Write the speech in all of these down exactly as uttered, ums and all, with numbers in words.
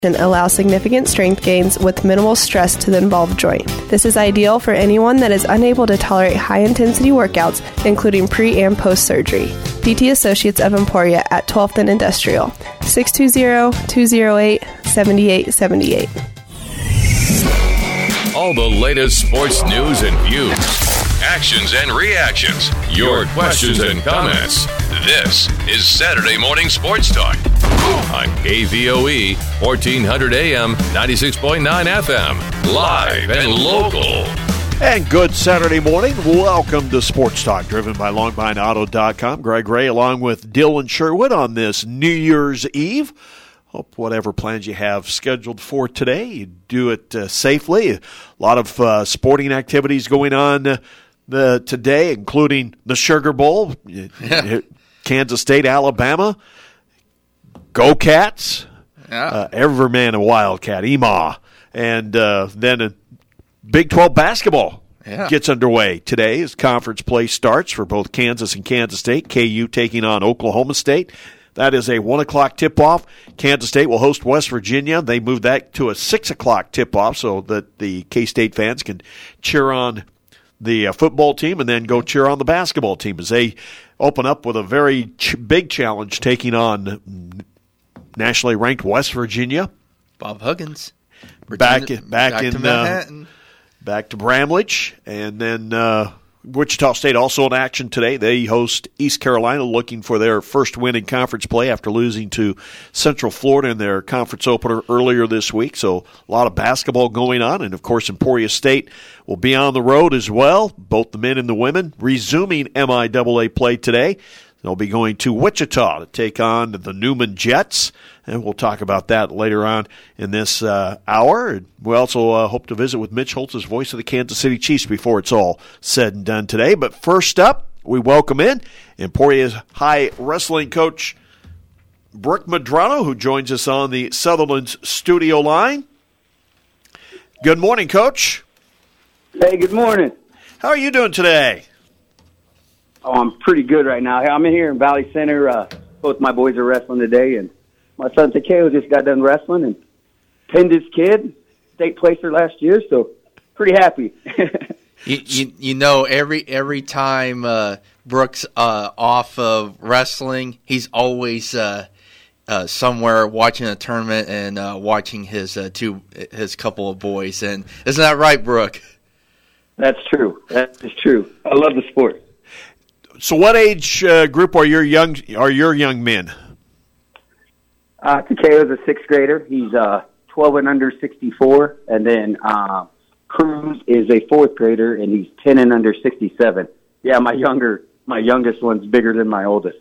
allows significant strength gains with minimal stress to the involved joint. This is ideal for anyone that is unable to tolerate high-intensity workouts, including pre- and post-surgery. D T Associates of Emporia at twelfth and Industrial, six two zero, two zero eight, seven eight seven eight. All the latest sports news and views, actions and reactions, your questions and comments. This is Saturday Morning Sports Talk on K V O E, fourteen hundred A M, ninety-six point nine F M, live and local. And good Saturday morning. Welcome to Sports Talk, driven by Longmine Auto dot com. Greg Ray along with Dylan Sherwood on this New Year's Eve. Hope whatever plans you have scheduled for today, you do it uh, safely. A lot of uh, sporting activities going on uh, the, today, including the Sugar Bowl, yeah. Kansas State, Alabama. Go Cats. Yeah. Uh, every man a Wildcat, E M A. And uh, then a Big twelve basketball yeah. gets underway today as conference play starts for both Kansas and Kansas State. K U taking on Oklahoma State. That is a one o'clock tip-off. Kansas State will host West Virginia. They moved that to a six o'clock tip-off so that the K-State fans can cheer on the uh, football team and then go cheer on the basketball team as they open up with a very ch- big challenge taking on nationally ranked West Virginia. Bob Huggins. Back, back, back in to Manhattan. Uh, back to Bramlage. And then uh, Wichita State also in action today. They host East Carolina, looking for their first win in conference play after losing to Central Florida in their conference opener earlier this week. So a lot of basketball going on. And, of course, Emporia State will be on the road as well, both the men and the women, resuming M I A A play today. They'll be going to Wichita to take on the Newman Jets, and we'll talk about that later on in this uh, hour. We also uh, hope to visit with Mitch Holtz, voice of the Kansas City Chiefs, before it's all said and done today. But first up, we welcome in Emporia's high wrestling coach, Brooke Madrano, who joins us on the Sutherland's studio line. Good morning, Coach. Hey, good morning. How are you doing today? Oh, I'm pretty good right now. I'm in here in Valley Center. Uh, both my boys are wrestling today, and my son Takeo just got done wrestling and pinned his kid, state placer last year, so pretty happy. you, you you know, every every time uh, Brooks uh, off of wrestling, he's always uh, uh, somewhere watching a tournament and uh, watching his uh, two his couple of boys. And isn't that right, Brooke? That's true. That is true. I love the sport. So, what age uh, group are your young are your young men? Uh, Takeo's a sixth grader. He's uh, twelve and under sixty-four, and then uh, Cruz is a fourth grader, and he's ten and under sixty-seven. Yeah, my younger, my youngest one's bigger than my oldest.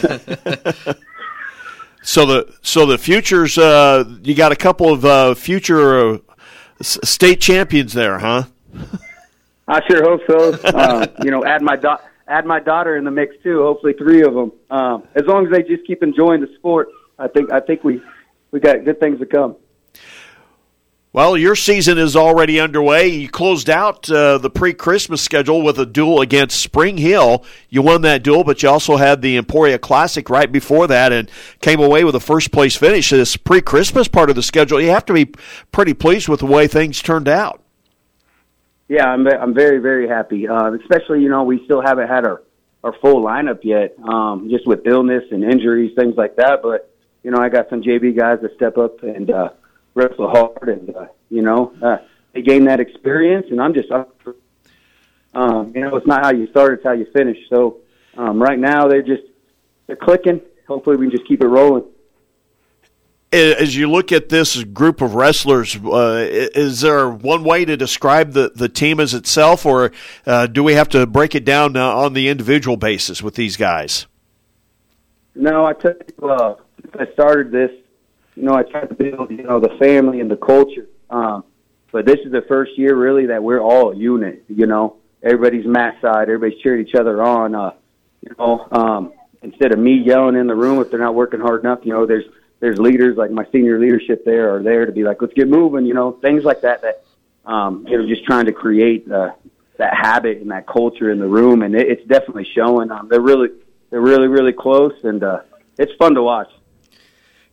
so the so the futures, uh, you got a couple of uh, future uh, state champions there, huh? I sure hope so. Uh, you know, add my do- add my daughter in the mix too. Hopefully, three of them. Um, as long as they just keep enjoying the sport, I think I think we we got good things to come. Well, your season is already underway. You closed out uh, the pre-Christmas schedule with a duel against Spring Hill. You won that duel, but you also had the Emporia Classic right before that and came away with a first-place finish. This pre-Christmas part of the schedule, you have to be pretty pleased with the way things turned out. Yeah, I'm I'm very, very happy, uh, especially, you know, we still haven't had our, our full lineup yet, um, just with illness and injuries, things like that. But, you know, I got some J V guys that step up and uh, – wrestle hard, and uh, you know uh, they gain that experience, and I'm just up for, um, you know it's not how you start, it's how you finish. So um, right now they're just they're clicking. Hopefully we can just keep it rolling. As you look at this group of wrestlers, uh, is there one way to describe the, the team as itself, or uh, do we have to break it down uh, on the individual basis with these guys? No, I tell you, uh, since I started this, you know, I tried to build, you know, the family and the culture. Um, but this is the first year, really, that we're all a unit, you know. Everybody's mat side. Everybody's cheering each other on. Uh, you know, um, instead of me yelling in the room if they're not working hard enough, you know, there's there's leaders like my senior leadership there are there to be like, let's get moving, you know, things like that, that, um, you know, just trying to create uh, that habit and that culture in the room. And it, it's definitely showing. Um, they're really, they're really, really close, and uh, it's fun to watch.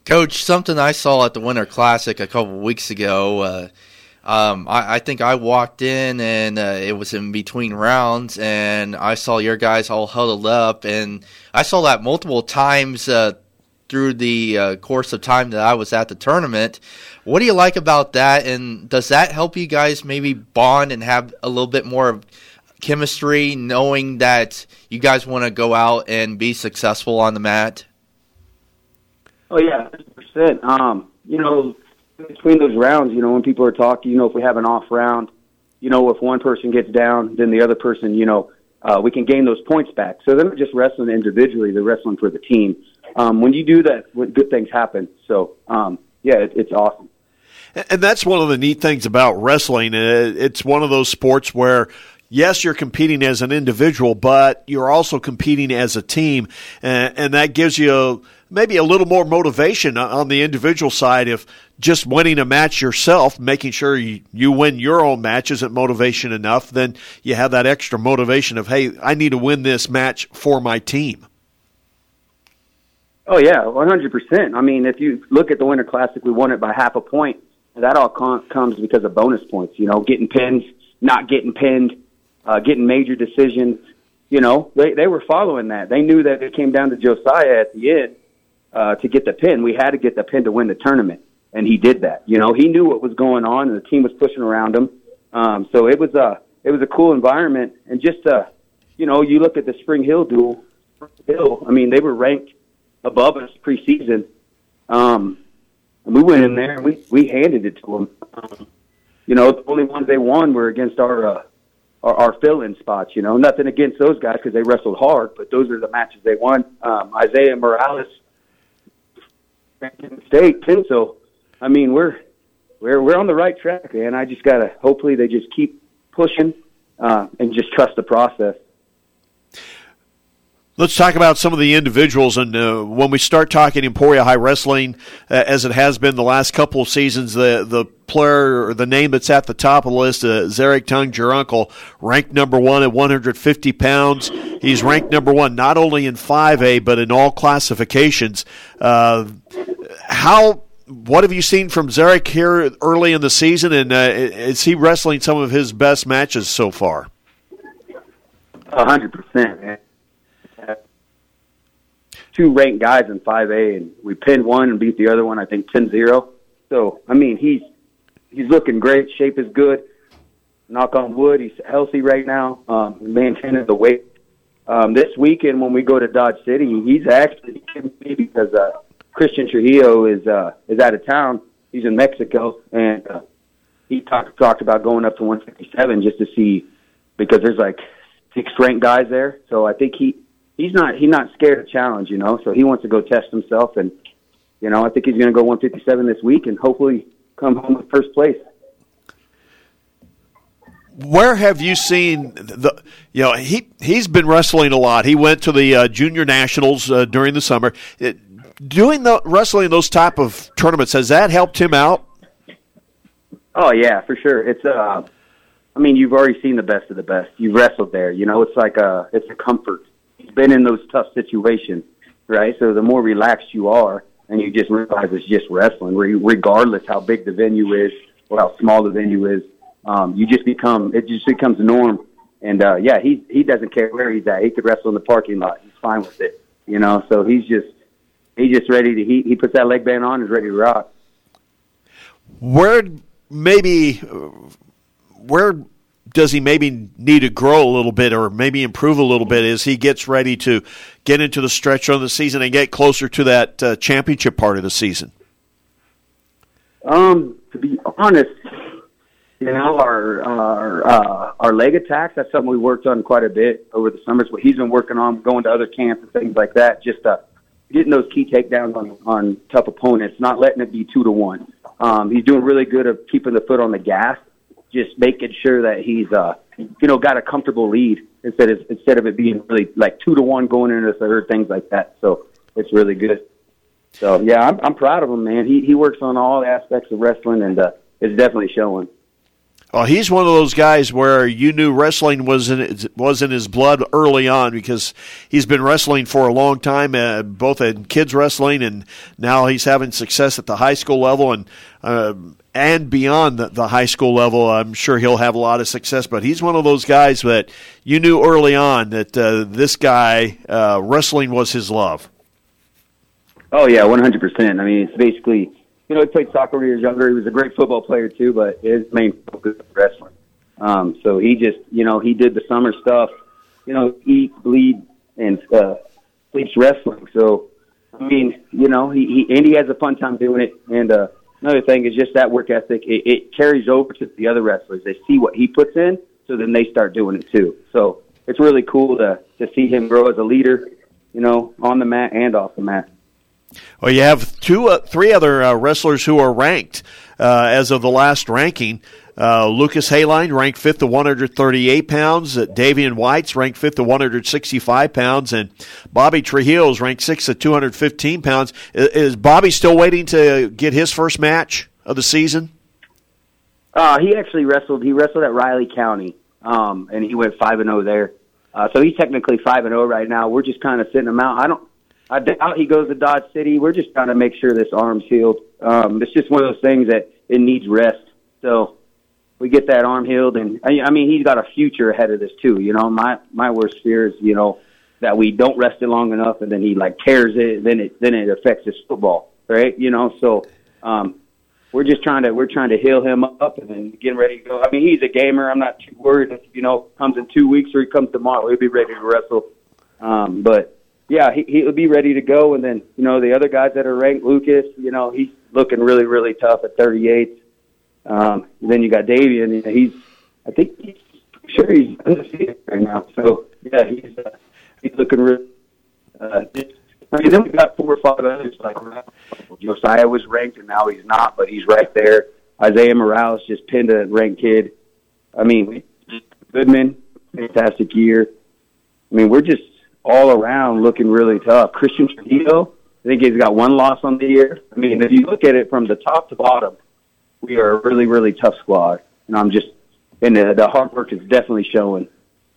Coach, something I saw at the Winter Classic a couple of weeks ago, uh, um, I, I think I walked in and uh, it was in between rounds, and I saw your guys all huddled up, and I saw that multiple times uh, through the uh, course of time that I was at the tournament. What do you like about that, and does that help you guys maybe bond and have a little bit more of chemistry, knowing that you guys want to go out and be successful on the mat? Oh, yeah, one hundred percent. Um, you know, between those rounds, you know, when people are talking, you know, if we have an off round, you know, if one person gets down, then the other person, you know, uh, we can gain those points back. So they're not just wrestling individually, they're wrestling for the team. Um, when you do that, good things happen. So, um, yeah, it, it's awesome. And that's one of the neat things about wrestling. It's one of those sports where, yes, you're competing as an individual, but you're also competing as a team, and that gives you maybe a little more motivation on the individual side. If just winning a match yourself, making sure you, you win your own match isn't motivation enough, then you have that extra motivation of, hey, I need to win this match for my team. Oh, yeah, one hundred percent. I mean, if you look at the Winter Classic, we won it by half a point. That all com- comes because of bonus points, you know, getting pinned, not getting pinned, uh, getting major decisions. You know, they, they were following that. They knew that it came down to Josiah at the end uh, to get the pin. We had to get the pin to win the tournament, and he did that. You know, he knew what was going on, and the team was pushing around him. Um, so it was a it was a cool environment, and just uh, you know, you look at the Spring Hill duel. Hill, I mean, they were ranked above us preseason. Um, and we went in there and we, we handed it to them. Um, you know, the only ones they won were against our uh, our, our fill-in spots. You know, nothing against those guys because they wrestled hard, but those are the matches they won. Um, Isaiah Morales, State, too. So, I mean, we're we're we're on the right track, man. I just gotta hopefully they just keep pushing uh, and just trust the process. Let's talk about some of the individuals, and uh, when we start talking Emporia High Wrestling, uh, as it has been the last couple of seasons, the the player or the name that's at the top of the list, uh, Zarek Tung Jerunkel, ranked number one at one hundred fifty pounds. He's ranked number one not only in five A but in all classifications. Uh, how what have you seen from Zarek here early in the season, and uh, is he wrestling some of his best matches so far? A hundred percent, man. Two ranked guys in five A, and we pinned one and beat the other one, I think, ten zero. So, I mean, he's he's looking great. Shape is good. Knock on wood, he's healthy right now. Um, maintaining the weight. Um, this weekend when we go to Dodge City, he's actually me because uh, Christian Trujillo is uh, is out of town. He's in Mexico, and uh, he talked talked about going up to one fifty-seven just to see, because there's like six ranked guys there. So I think he. He's not he's not scared of challenge, you know, so he wants to go test himself, and, you know, I think he's going to go one fifty-seven this week and hopefully come home with first place. Where have you seen the, you know, he, he's been wrestling a lot. He went to the uh, Junior Nationals uh, during the summer. It, doing the wrestling those type of tournaments, has that helped him out? Oh, yeah, for sure. It's, uh, I mean, you've already seen the best of the best. You've wrestled there, you know, it's like a, it's a comfort. He's been in those tough situations, right? So the more relaxed you are, and you just realize it's just wrestling, regardless how big the venue is or how small the venue is, um, you just become, it just becomes the norm. And, uh, yeah, he he doesn't care where he's at. He could wrestle in the parking lot. He's fine with it, you know? So he's just, he's just ready to, he, he puts that leg band on and is ready to rock. Where maybe, where does he maybe need to grow a little bit or maybe improve a little bit as he gets ready to get into the stretch of the season and get closer to that uh, championship part of the season? Um, to be honest, you know, our our uh, our leg attacks, that's something we worked on quite a bit over the summers. What he's been working on, going to other camps and things like that, just uh, getting those key takedowns on, on tough opponents, not letting it be two to one. Um, he's doing really good at keeping the foot on the gas, just making sure that he's, uh, you know, got a comfortable lead instead of instead of it being really like two to one going into the third, things like that. So it's really good. So yeah, I'm I'm proud of him, man. He he works on all aspects of wrestling, and uh, it's definitely showing. Well, he's one of those guys where you knew wrestling was in was in his blood early on because he's been wrestling for a long time, uh, both in kids wrestling and now he's having success at the high school level and uh, and beyond the, the high school level. I'm sure he'll have a lot of success, but he's one of those guys that you knew early on that uh, this guy, uh, wrestling was his love. Oh, yeah, one hundred percent. I mean, it's basically, you know, he played soccer when he was younger. He was a great football player, too, but his main focus was wrestling. Um, so he just, you know, he did the summer stuff, you know, eat, bleed, and uh, sleeps wrestling. So, I mean, you know, he, he and he has a fun time doing it. And uh, another thing is just that work ethic. It, it carries over to the other wrestlers. They see what he puts in, so then they start doing it, too. So it's really cool to, to see him grow as a leader, you know, on the mat and off the mat. Well, you have two, uh, three other uh, wrestlers who are ranked uh, as of the last ranking. Uh, Lucas Hayline ranked fifth at one hundred thirty-eight pounds. Uh, Davian White's ranked fifth at one hundred sixty-five pounds. And Bobby Trujillo's ranked sixth at two hundred fifteen pounds. Is, is Bobby still waiting to get his first match of the season? Uh, he actually wrestled. He wrestled at Riley County, um, and he went five and zero there. Uh, so he's technically five and zero right now. We're just kind of sitting him out. I don't. I doubt he goes to Dodge City. We're just trying to make sure this arm's healed. Um, it's just one of those things that it needs rest. So we get that arm healed, and I mean he's got a future ahead of this too. You know, my my worst fear is you know that we don't rest it long enough, and then he like tears it, then it then it affects his football, right? You know, so um, we're just trying to we're trying to heal him up and then getting ready to go. I mean, he's a gamer. I'm not too worried if you know comes in two weeks or he comes tomorrow. He'll be ready to wrestle, um, but. Yeah, he, he'll be ready to go. And then, you know, the other guys that are ranked, Lucas, you know, he's looking really, really tough at thirty-eight. Um, and then you got Davian. You know, he's, I think, he's sure he's undefeated right now. So, yeah, he's uh, he's looking really uh, I mean, then we got four or five others. Like Josiah was ranked, and now he's not, but he's right there. Isaiah Morales just pinned a ranked kid. I mean, Goodman, fantastic year. I mean, we're just all around looking really tough. Christian Trujillo, I think he's got one loss on the year. I mean, if you look at it from the top to bottom, we are a really, really tough squad. And I'm just, and the, the hard work is definitely showing.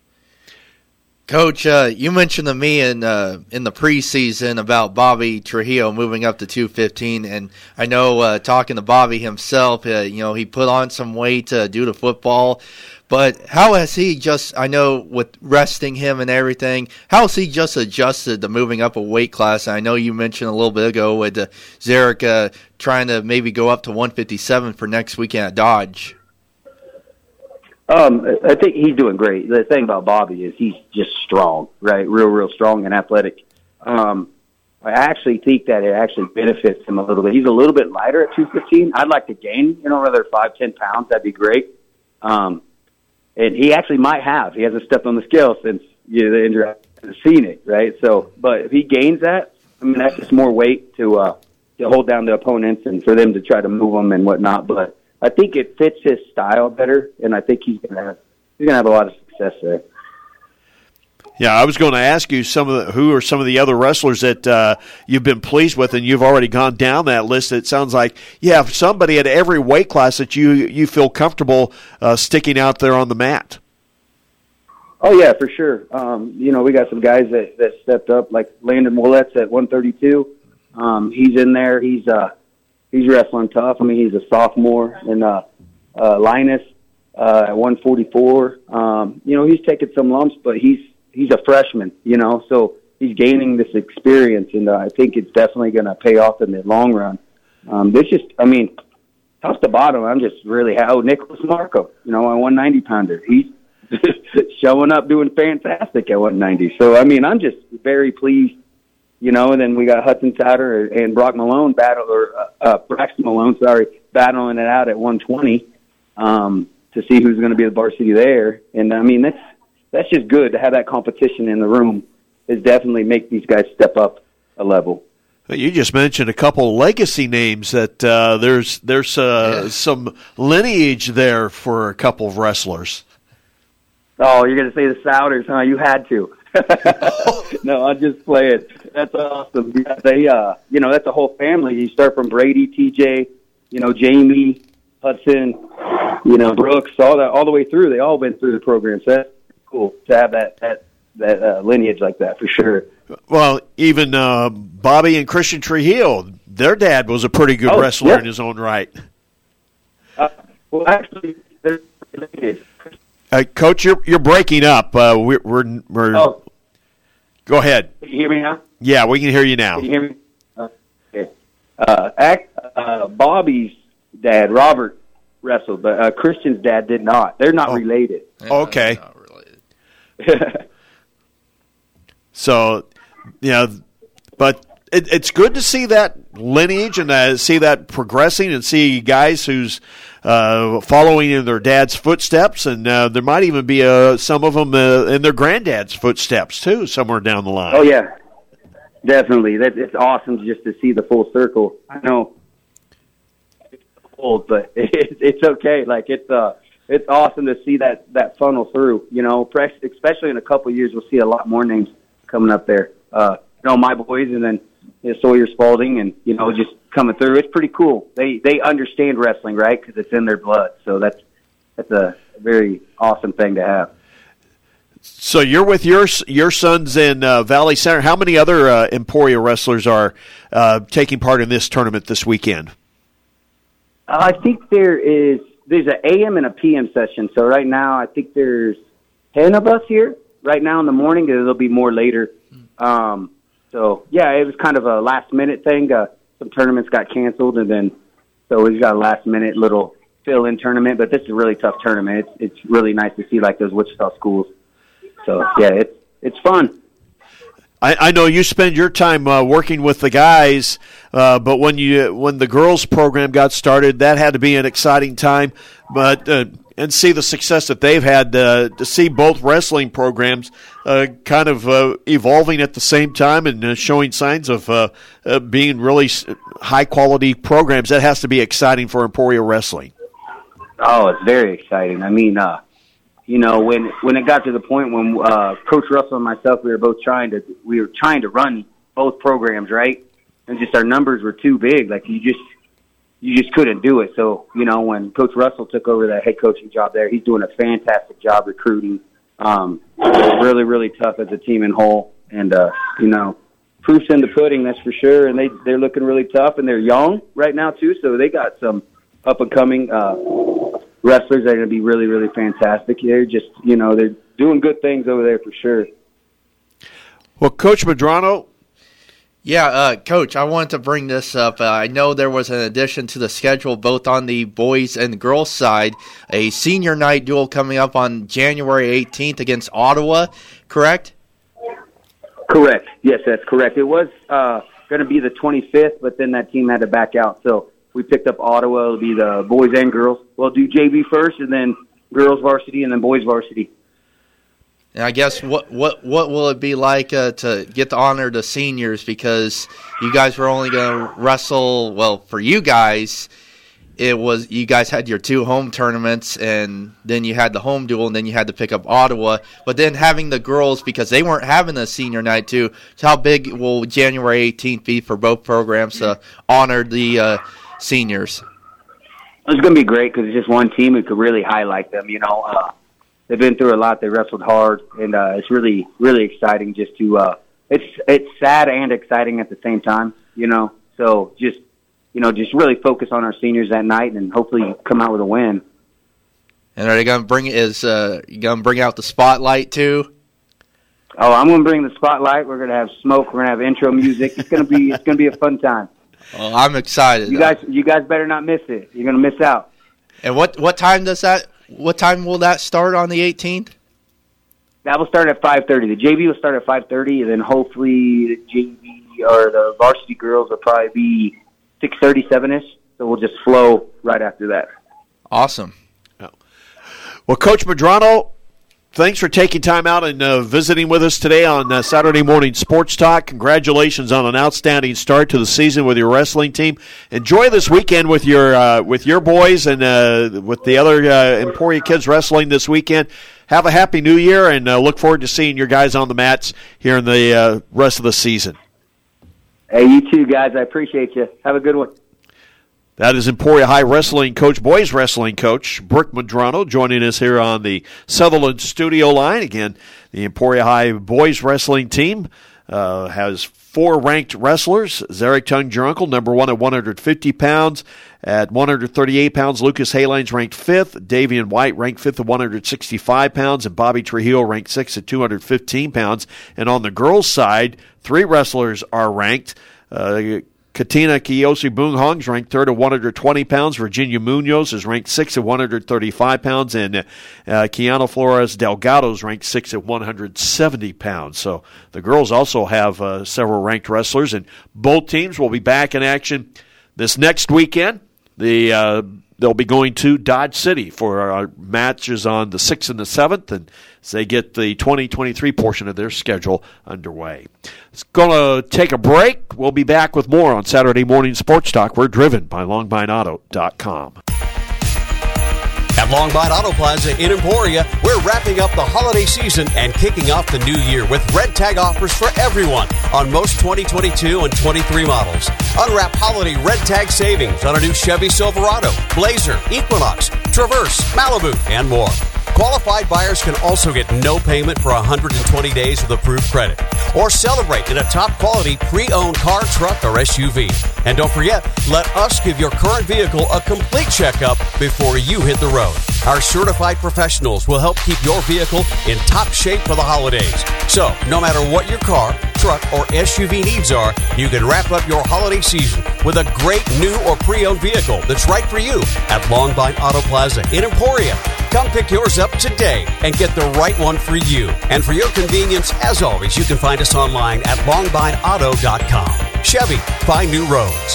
Coach, uh, you mentioned to me in uh, in the preseason about Bobby Trujillo moving up to two fifteen, and I know uh, talking to Bobby himself, uh, you know, he put on some weight uh, due to football. But how has he just, I know with resting him and everything, how has he just adjusted to moving up a weight class? I know you mentioned a little bit ago with uh, Zarek uh, trying to maybe go up to one fifty-seven for next weekend at Dodge. Um, I think he's doing great. The thing about Bobby is he's just strong, right? Real, real strong and athletic. Um, I actually think that it actually benefits him a little bit. He's a little bit lighter at two fifteen. I'd like to gain, you know, another five, ten pounds. That'd be great. Um, and he actually might have. He hasn't stepped on the scale since you know, the injury. I've seen it, right? So, but if he gains that, I mean, that's just more weight to uh, to hold down the opponents and for them to try to move them and whatnot. But I think it fits his style better, and I think he's gonna have he's gonna have a lot of success there. Yeah, I was going to ask you some of the, who are some of the other wrestlers that uh, you've been pleased with, and you've already gone down that list. It sounds like you have somebody at every weight class that you you feel comfortable uh, sticking out there on the mat. Oh yeah, for sure. Um, you know, we got some guys that, that stepped up, like Landon Willets at one thirty-two. Um, he's in there. He's uh, he's wrestling tough. I mean, he's a sophomore, and uh, uh, Linus uh, at one forty-four. Um, you know, he's taking some lumps, but he's he's a freshman. You know, so he's gaining this experience, and uh, I think it's definitely going to pay off in the long run. Um, this just, I mean, top to bottom, I'm just really how oh, Nicholas Marco. You know, a one ninety pounder. He's showing up doing fantastic at one ninety. So, I mean, I'm just very pleased, you know, and then we got Hudson Sauter and Brock Malone battle, or uh, uh, Braxton Malone, sorry, battling it out at one twenty um, to see who's going to be the varsity there. And, I mean, that's that's just good to have that competition in the room. Is definitely make these guys step up a level. You just mentioned a couple legacy names that uh, there's there's uh, yeah. some lineage there for a couple of wrestlers. Oh, you're going to say the Souders, huh? You had to. No, I'll just play it. That's awesome. They, uh, you know, that's a whole family. You start from Brady, T J, you know, Jamie, Hudson, you know, Brooks, all that, all the way through. They all been through the program, so that's cool to have that that that uh, lineage like that for sure. Well, even uh, Bobby and Christian Trujillo, their dad was a pretty good oh, wrestler yeah. in his own right. Uh, well, actually, they're related. Uh, Coach, you're you're breaking up. Uh, we're we're, we're Oh, go ahead. can you hear me now? Yeah, we can hear you now. Can you hear me? Uh, okay. Uh, act, uh, Bobby's dad, Robert, wrestled, but uh, Christian's dad did not. They're not Oh. related. Yeah, Okay. not related. So, yeah, but it, it's good to see that lineage and uh, see that progressing and see guys who's uh, following in their dad's footsteps, and uh, there might even be uh, some of them uh, in their granddad's footsteps too, somewhere down the line. Oh yeah, definitely. That it's awesome just to see the full circle. I know it's old, but it's it's okay. Like it's uh it's awesome to see that that funnel through. You know, press- especially in a couple of years, we'll see a lot more names coming up there. Uh, you know, my boys, and then you know, Sawyer Spalding, and you know, just coming through. It's pretty cool. They they understand wrestling, right? Because it's in their blood. So that's that's a very awesome thing to have. So you're with your your sons in uh, Valley Center. How many other uh, Emporia wrestlers are uh, taking part in this tournament this weekend? Uh, I think there is there's an A M and a P M session. So right now, I think there's ten of us here right now in the morning. And there'll be more later. Um, so yeah, it was kind of a last minute thing. Uh, some tournaments got canceled, and then so we got a last minute little fill in tournament. But this is a really tough tournament. It's it's really nice to see like those Wichita schools. So yeah, it's it's fun. I, I know you spend your time uh, working with the guys, uh, but when you when the girls program got started, that had to be an exciting time. But uh, and see the success that they've had uh, to see both wrestling programs uh, kind of uh, evolving at the same time and uh, showing signs of uh, uh, being really high quality programs. That has to be exciting for Emporia Wrestling. Oh, it's very exciting. I mean, uh, you know, when when it got to the point when uh, Coach Russell and myself, we were both trying to we were trying to run both programs, right? And just our numbers were too big. Like you just you just couldn't do it. So you know, when Coach Russell took over that head coaching job there, he's doing a fantastic job recruiting. Um, really, really tough as a team in whole, and uh, you know, proof's in the pudding, that's for sure. And they they're looking really tough, and they're young right now too. So they got some up and coming uh, wrestlers that are going to be really, really fantastic. They're just, you know, they're doing good things over there for sure. Well, Coach Medrano. Yeah, uh, Coach, I wanted to bring this up. Uh, I know there was an addition to the schedule both on the boys and girls side, a senior night duel coming up on January eighteenth against Ottawa, correct? Correct. Yes, that's correct. It was uh, going to be the twenty-fifth, but then that team had to back out. So we picked up Ottawa. It'll be the boys and girls. We'll do J V first, and then girls varsity, and then boys varsity. And I guess what what what will it be like uh, to get to honor the seniors, because you guys were only going to wrestle, well, for you guys, it was you guys had your two home tournaments, and then you had the home duel, and then you had to pick up Ottawa. But then having the girls, because they weren't having a senior night too, so how big will January eighteenth be for both programs to honor the uh, seniors? It's going to be great because it's just one team. It could really highlight them, you know. Uh, they've been through a lot. They wrestled hard, and uh, it's really, really exciting just to uh, – it's it's sad and exciting at the same time, you know. So just, you know, just really focus on our seniors that night and hopefully come out with a win. And are they going to bring is uh, you going to bring out the spotlight too? Oh, I'm going to bring the spotlight. We're going to have smoke. We're going to have intro music. It's going to be it's going to be a fun time. Oh, I'm excited. You guys, you guys better not miss it. You're going to miss out. And what what time does that? What time will that start on the eighteenth? That will start at five thirty. The J V will start at five thirty, and then hopefully the J V or the varsity girls will probably be six thirty, seven-ish. So we'll just flow right after that. Awesome. Well, Coach Medrano, thanks for taking time out and uh, visiting with us today on uh, Saturday Morning Sports Talk. Congratulations on an outstanding start to the season with your wrestling team. Enjoy this weekend with your uh, with your boys and uh, with the other uh, Emporia kids wrestling this weekend. Have a happy New Year, and uh, look forward to seeing your guys on the mats here in the uh, rest of the season. Hey, you too, guys. I appreciate you. Have a good one. That is Emporia High wrestling coach, boys wrestling coach, Brooke Madrano, joining us here on the Sutherland studio line. Again, the Emporia High boys wrestling team uh, has four ranked wrestlers. Zarek Tung-Jerunkel, number one at one hundred fifty pounds. At one hundred thirty-eight pounds, Lucas Halines ranked fifth. Davian White ranked fifth at one hundred sixty-five pounds. And Bobby Trujillo ranked sixth at two hundred fifteen pounds. And on the girls' side, three wrestlers are ranked. Uh, Katina Kiyoshi Boonghong is ranked third at one hundred twenty pounds. Virginia Munoz is ranked sixth at one hundred thirty-five pounds. And uh, Kiana Flores Delgado is ranked sixth at one hundred seventy pounds. So the girls also have uh, several ranked wrestlers. And both teams will be back in action this next weekend. The uh, They'll be going to Dodge City for our matches on the sixth and the seventh, and as they get the twenty twenty-three portion of their schedule underway. It's going to take a break. We'll be back with more on Saturday Morning Sports Talk. We're driven by Longbine Auto dot com. At Longbine Auto Plaza in Emporia, we're wrapping up the holiday season and kicking off the new year with red tag offers for everyone on most twenty twenty-two and twenty-three models. Unwrap holiday red tag savings on a new Chevy Silverado, Blazer, Equinox, Traverse, Malibu, and more. Qualified buyers can also get no payment for one hundred twenty days with approved credit, or celebrate in a top-quality pre-owned car, truck, or S U V. And don't forget, let us give your current vehicle a complete checkup before you hit the road. Our certified professionals will help keep your vehicle in top shape for the holidays. So, no matter what your car, truck, or S U V needs are, you can wrap up your holiday season with a great new or pre-owned vehicle that's right for you at Longbine Auto Plaza in Emporia. Come pick yours up today and get the right one for you. And for your convenience, as always, you can find us online at Longbine Auto dot com. Chevy, find new roads.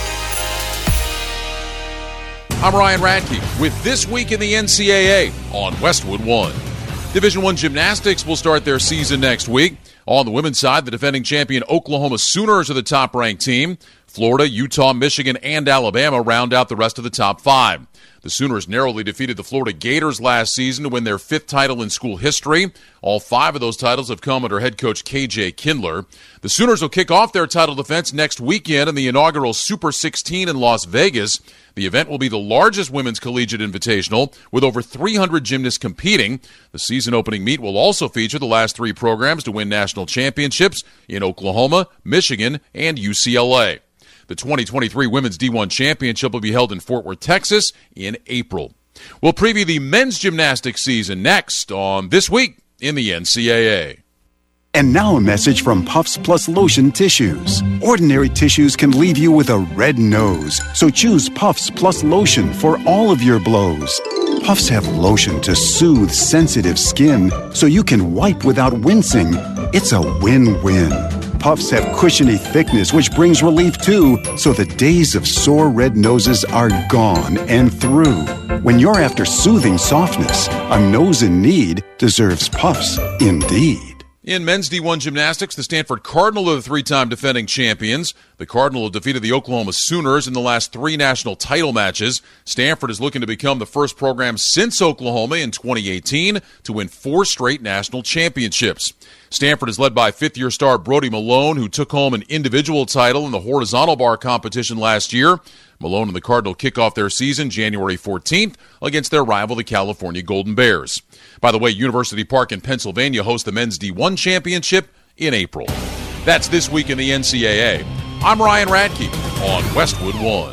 I'm Ryan Radke with This Week in the N C double A on Westwood One. Division One gymnastics will start their season next week. On the women's side, the defending champion Oklahoma Sooners are the top-ranked team. Florida, Utah, Michigan, and Alabama round out the rest of the top five. The Sooners narrowly defeated the Florida Gators last season to win their fifth title in school history. All five of those titles have come under head coach K J Kindler. The Sooners will kick off their title defense next weekend in the inaugural Super sixteen in Las Vegas. The event will be the largest women's collegiate invitational, with over three hundred gymnasts competing. The season-opening meet will also feature the last three programs to win national championships in Oklahoma, Michigan, and U C L A. The twenty twenty-three Women's D one Championship will be held in Fort Worth, Texas in April. We'll preview the men's gymnastics season next on This Week in the N C double A. And now a message from Puffs Plus Lotion Tissues. Ordinary tissues can leave you with a red nose, so choose Puffs Plus Lotion for all of your blows. Puffs have lotion to soothe sensitive skin, so you can wipe without wincing. It's a win-win. Puffs have cushiony thickness, which brings relief too, so the days of sore red noses are gone and through. When you're after soothing softness, a nose in need deserves Puffs indeed. In men's D one gymnastics, the Stanford Cardinal are the three-time defending champions. The Cardinal have defeated the Oklahoma Sooners in the last three national title matches. Stanford is looking to become the first program since Oklahoma in twenty eighteen to win four straight national championships. Stanford is led by fifth-year star Brody Malone, who took home an individual title in the horizontal bar competition last year. Malone and the Cardinal kick off their season January fourteenth against their rival, the California Golden Bears. By the way, University Park in Pennsylvania hosts the men's D one championship in April. That's This Week in the N C double A. I'm Ryan Radke on Westwood One.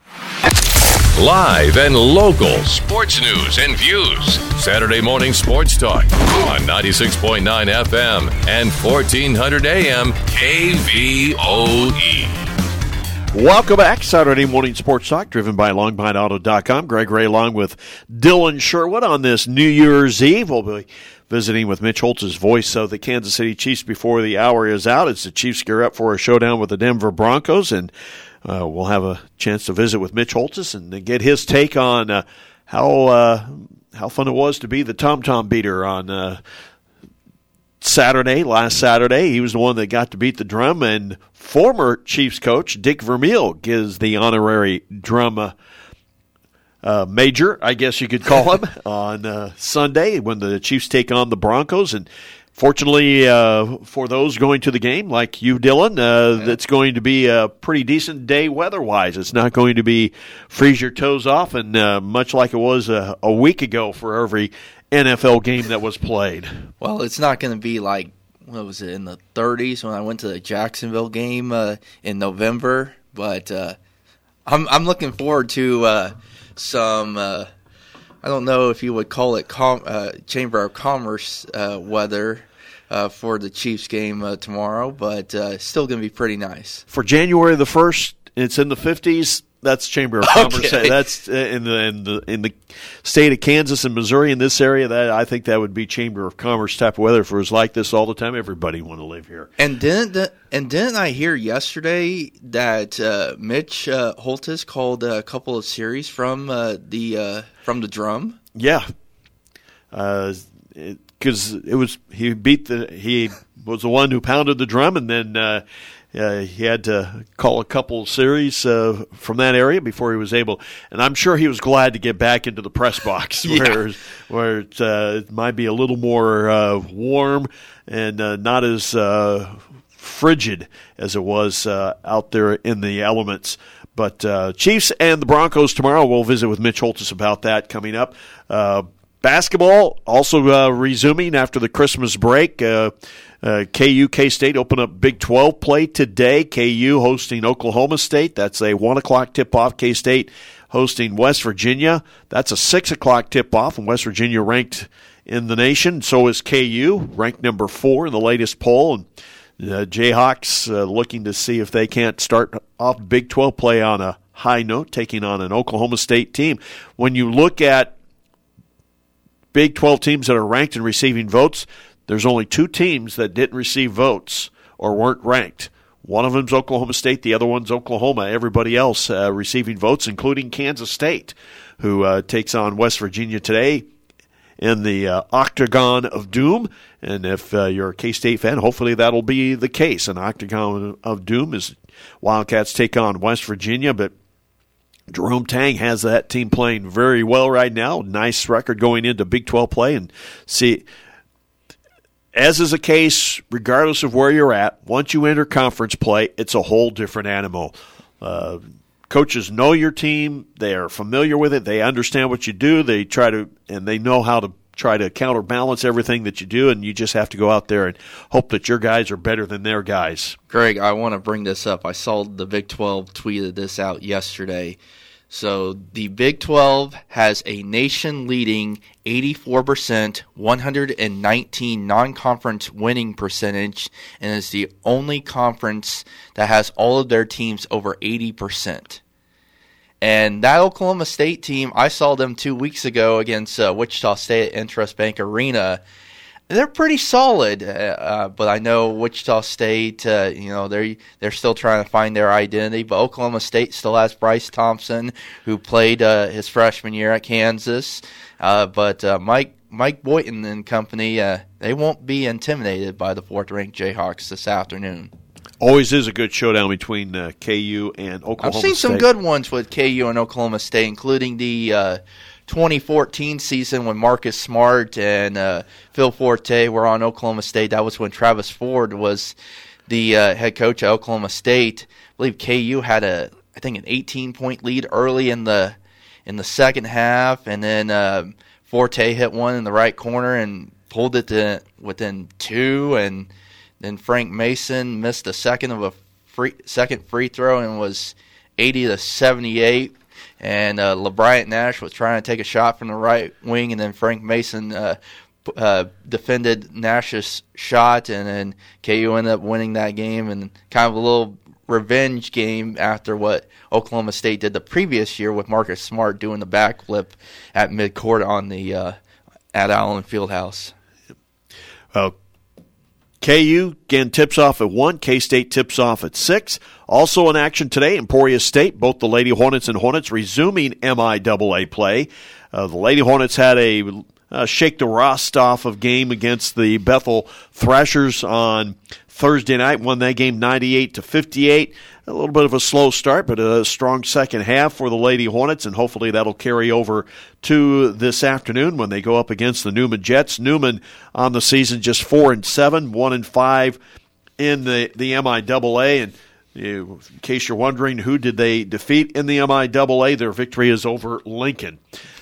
Live and local sports news and views. Saturday Morning Sports Talk on ninety-six point nine F M and fourteen hundred A M K V O E. Welcome back. Saturday Morning Sports Talk, driven by Longbine Auto dot com. Greg Ray along with Dylan Sherwood on this New Year's Eve. We'll be visiting with Mitch Holtz, voice of the Kansas City Chiefs, before the hour is out. As the Chiefs gear up for a showdown with the Denver Broncos, and uh, we'll have a chance to visit with Mitch Holtz and get his take on uh, how uh, how fun it was to be the Tom Tom beater on uh, Saturday, last Saturday. He was the one that got to beat the drum, and former Chiefs coach Dick Vermeil gives the honorary drum uh, uh, major, I guess you could call him, on uh, Sunday when the Chiefs take on the Broncos. And Fortunately, uh, for those going to the game, like you, Dylan, uh, yeah. it's going to be a pretty decent day weather-wise. It's not going to be freeze your toes off, and uh, much like it was a, a week ago for every N F L game that was played. Well, it's not going to be like, what was it, in the thirties when I went to the Jacksonville game uh, in November. But uh, I'm I'm looking forward to uh, some, uh, I don't know if you would call it com- uh, Chamber of Commerce uh, weather. Uh, for the Chiefs game uh, tomorrow, but uh, still going to be pretty nice. For January the first, it's in the fifties. That's Chamber of Commerce. Okay. That's in the in the in the state of Kansas and Missouri in this area. That I think that would be Chamber of Commerce type of weather. If it was like this all the time, everybody want to live here. And didn't the, and didn't I hear yesterday that uh, Mitch uh, Holthus called a couple of series from uh, the uh, from the drum? Yeah. Uh. It, Because it was he beat the he was the one who pounded the drum, and then uh, uh, he had to call a couple of series uh, from that area before he was able. And I'm sure he was glad to get back into the press box yeah. where where it, uh, it might be a little more uh, warm and uh, not as uh, frigid as it was uh, out there in the elements. But uh, Chiefs and the Broncos tomorrow. We'll visit with Mitch Holthus about that coming up. Uh, Basketball also uh, resuming after the Christmas break. Uh, uh, K U, K-State open up Big twelve play today. K U hosting Oklahoma State. That's a one o'clock tip-off. K-State hosting West Virginia. That's a six o'clock tip-off, and West Virginia ranked in the nation. So is K U, ranked number four in the latest poll. And uh, Jayhawks uh, looking to see if they can't start off Big twelve play on a high note, taking on an Oklahoma State team. When you look at Big twelve teams that are ranked and receiving votes, there's only two teams that didn't receive votes or weren't ranked. One of them's Oklahoma State, the other one's Oklahoma. Everybody else uh, receiving votes, including Kansas State, who uh, takes on West Virginia today in the uh, Octagon of Doom. And if uh, you're a K-State fan, hopefully that'll be the case. An Octagon of Doom is Wildcats take on West Virginia, but Jerome Tang has that team playing very well right now. Nice record going into Big twelve play. And see, as is the case, regardless of where you're at, once you enter conference play, it's a whole different animal. Uh, coaches know your team. They are familiar with it. They understand what you do. They try to, and they know how to try to counterbalance everything that you do, and you just have to go out there and hope that your guys are better than their guys. Greg, I want to bring this up. I saw the Big twelve tweeted this out yesterday. So the Big twelve has a nation-leading eighty-four percent, one hundred nineteen non-conference winning percentage, and is the only conference that has all of their teams over eighty percent. And that Oklahoma State team, I saw them two weeks ago against uh, Wichita State at Intrust Bank Arena. They're pretty solid, uh, but I know Wichita State, uh, you know, they're they're still trying to find their identity. But Oklahoma State still has Bryce Thompson, who played uh, his freshman year at Kansas. Uh, but uh, Mike Mike Boynton and company, uh, they won't be intimidated by the fourth-ranked Jayhawks this afternoon. Always is a good showdown between uh, K U and Oklahoma State. I've seen State. some good ones with K U and Oklahoma State, including the uh, twenty fourteen season when Marcus Smart and uh, Phil Forte were on Oklahoma State. That was when Travis Ford was the uh, head coach at Oklahoma State. I believe K U had a, I think, an eighteen-point lead early in the in the second half, and then uh, Forte hit one in the right corner and pulled it to within two, and then Frank Mason missed a second of a free, second free throw and was eighty to seventy-eight. And uh, LeBryant Nash was trying to take a shot from the right wing, and then Frank Mason uh, uh, defended Nash's shot, and then K U ended up winning that game, and kind of a little revenge game after what Oklahoma State did the previous year with Marcus Smart doing the backflip at midcourt on the uh, at Allen Fieldhouse. Uh, K U, again, tips off at one. K-State tips off at six. Also in action today, Emporia State, both the Lady Hornets and Hornets resuming M I double A play. Uh, the Lady Hornets had a uh, shake the rust off of game against the Bethel Thrashers on Thursday night, won that game ninety-eight to fifty-eight. a little bit of a slow start, but a strong second half for the Lady Hornets, and hopefully that'll carry over to this afternoon when they go up against the Newman Jets. Newman on the season just four and seven, one and five in the the M I double A, and you, in case you're wondering, who did they defeat in the M I double A? Their victory is over Lincoln.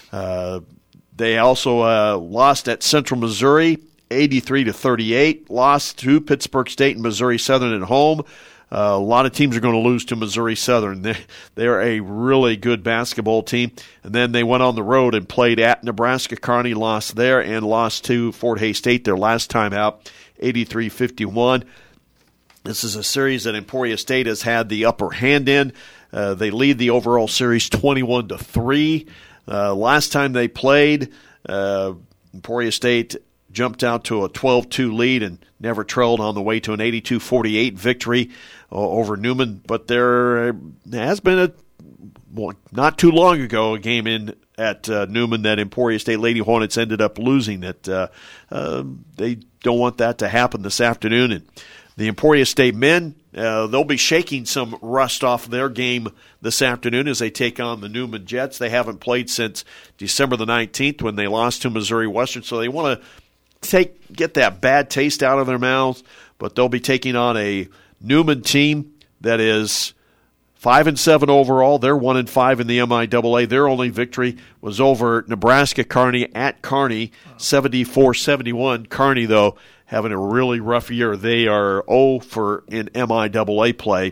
Uh, they also uh, lost at Central Missouri, eighty-three to thirty-eight. Lost to Pittsburgh State and Missouri Southern at home. Uh, a lot of teams are going to lose to Missouri Southern. They, they're a really good basketball team. And then they went on the road and played at Nebraska Kearney, lost there, and lost to Fort Hays State their last time out, eighty-three fifty-one. This is a series that Emporia State has had the upper hand in. Uh, they lead the overall series twenty-one to three. Uh, last time they played, uh, Emporia State jumped out to a twelve two lead and never trailed on the way to an eighty-two forty-eight victory uh, over Newman. But there has been a well, not too long ago a game in at uh, Newman that Emporia State Lady Hornets ended up losing. That uh, uh, they don't want that to happen this afternoon. And the Emporia State men, uh, they'll be shaking some rust off their game this afternoon as they take on the Newman Jets. They haven't played since December the nineteenth when they lost to Missouri Western, so they want to take get that bad taste out of their mouths. But they'll be taking on a Newman team that is five and seven overall. They're one and five in the M I double A. Their only victory was over Nebraska Kearney at Kearney, seventy-four seventy-one. Kearney, though, having a really rough year. They are oh for in M I double A play.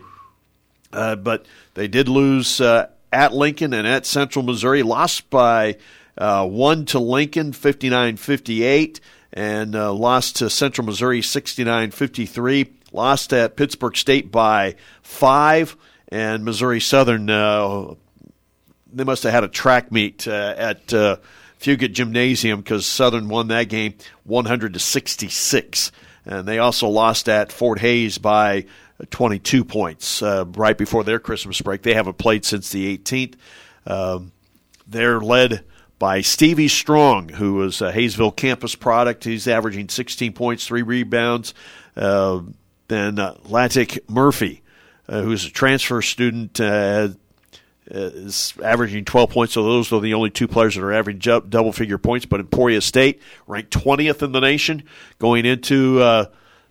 Uh, but they did lose uh, at Lincoln and at Central Missouri. Lost by uh, one to Lincoln, fifty-nine fifty-eight, and uh, lost to Central Missouri, sixty-nine fifty-three. Lost at Pittsburgh State by five, and Missouri Southern, uh, they must have had a track meet uh, at uh, Fugate Gymnasium because Southern won that game one hundred to sixty-six. And they also lost at Fort Hays by twenty-two points uh, right before their Christmas break. They haven't played since the eighteenth. Um, they're led by Stevie Strong, who is a Hayesville campus product. He's averaging sixteen points, three rebounds. Uh, then uh, Latik Murphy, uh, who's a transfer student, uh, is averaging twelve points. So those are the only two players that are averaging double-figure points. But Emporia State ranked twentieth in the nation going into uh,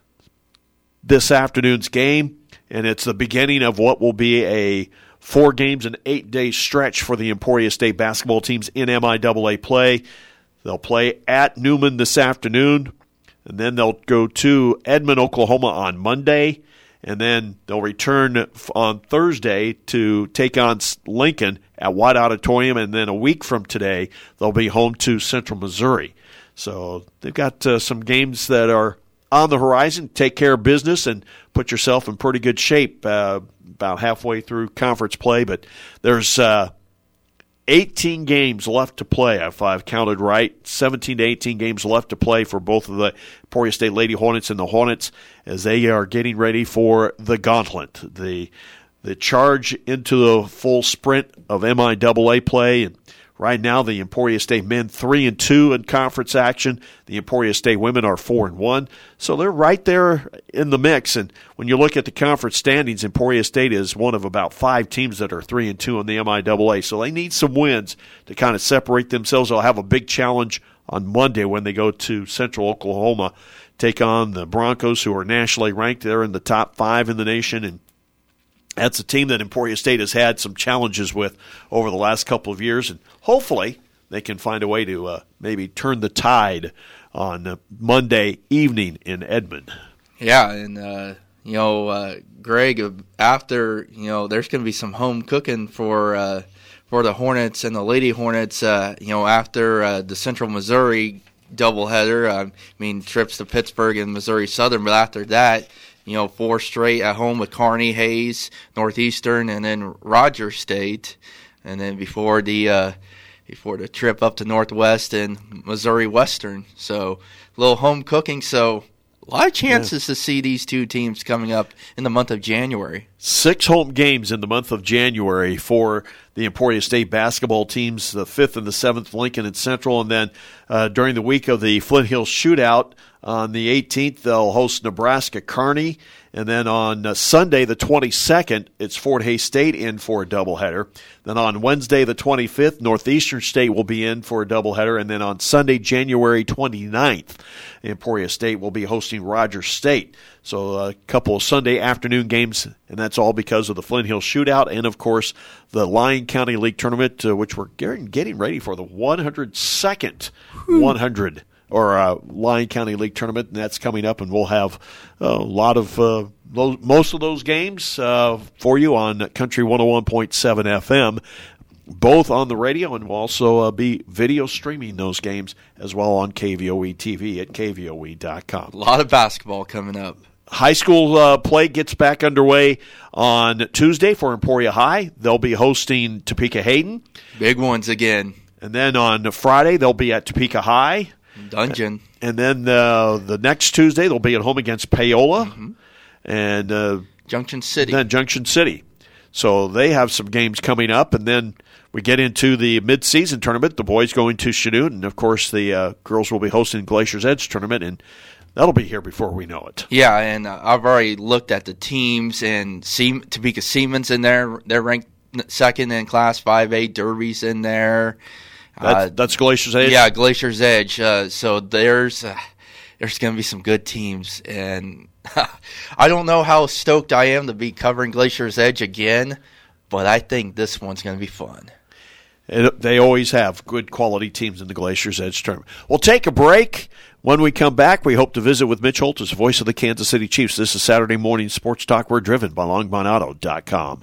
this afternoon's game, and it's the beginning of what will be a four games and eight-day stretch for the Emporia State basketball teams in M I double A play. They'll play at Newman this afternoon, and then they'll go to Edmond, Oklahoma on Monday, and then they'll return on Thursday to take on Lincoln at White Auditorium, and then a week from today, they'll be home to Central Missouri. So they've got uh, some games that are on the horizon. Take care of business and put yourself in pretty good shape uh, about halfway through conference play. But there's uh, eighteen games left to play, if I've counted right. seventeen to eighteen games left to play for both of the Emporia State Lady Hornets and the Hornets as they are getting ready for the gauntlet, the the charge into the full sprint of M I double A play. And right now, the Emporia State men three and two in conference action. The Emporia State women are four and one, so they're right there in the mix. And when you look at the conference standings, Emporia State is one of about five teams that are three and two in the M I double A. So they need some wins to kind of separate themselves. They'll have a big challenge on Monday when they go to Central Oklahoma, take on the Broncos, who are nationally ranked. They're in the top five in the nation, and that's a team that Emporia State has had some challenges with over the last couple of years, and hopefully they can find a way to uh, maybe turn the tide on uh, Monday evening in Edmond. Yeah, and, uh, you know, uh, Greg, after, you know, there's going to be some home cooking for uh, for the Hornets and the Lady Hornets, uh, you know, after uh, the Central Missouri doubleheader. I mean, trips to Pittsburgh and Missouri Southern, but after that, you know, four straight at home with Kearney, Hayes, Northeastern, and then Rogers State, and then before the uh, before the trip up to Northwest and Missouri Western. So a little home cooking. So a lot of chances yeah. to see these two teams coming up in the month of January. Six home games in the month of January for the Emporia State basketball teams, the fifth and the seventh, Lincoln and Central. And then uh, during the week of the Flint Hills Shootout on the eighteenth, they'll host Nebraska Kearney. And then on uh, Sunday, the twenty-second, it's Fort Hays State in for a doubleheader. Then on Wednesday, the twenty-fifth, Northeastern State will be in for a doubleheader. And then on Sunday, January twenty-ninth, Emporia State will be hosting Rogers State. So a couple of Sunday afternoon games, and that's all because of the Flint Hills Shootout and, of course, the Lyon County League Tournament, uh, which we're getting ready for, the one hundred second one hundred or uh, Lyon County League Tournament, and that's coming up, and we'll have uh, a lot of uh, those, most of those games uh, for you on Country one oh one point seven F M, both on the radio, and we'll also uh, be video streaming those games as well on K V O E T V at K V O E dot com. A lot of basketball coming up. High school uh, play gets back underway on Tuesday for Emporia High. They'll be hosting Topeka Hayden. Big ones again. And then on Friday, they'll be at Topeka High. Dungeon. And then uh, the next Tuesday, they'll be at home against Paola. Mm-hmm. And uh, Junction City. Then Junction City. So they have some games coming up. And then we get into the mid-season tournament. The boys going to Chanute. And, of course, the uh, girls will be hosting Glacier's Edge tournament. And that'll be here before we know it. Yeah, and uh, I've already looked at the teams. And Se- Topeka Siemens in there. They're ranked second in Class five A. Derby's in there. That's, uh, that's Glacier's Edge? Yeah, Glacier's Edge. Uh, so there's uh, there's going to be some good teams. And I don't know how stoked I am to be covering Glacier's Edge again, but I think this one's going to be fun. It, they always have good quality teams in the Glacier's Edge tournament. We'll take a break. When we come back, we hope to visit with Mitch Holthus, voice of the Kansas City Chiefs. This is Saturday Morning Sports Talk. We're driven by Longbine Auto dot com.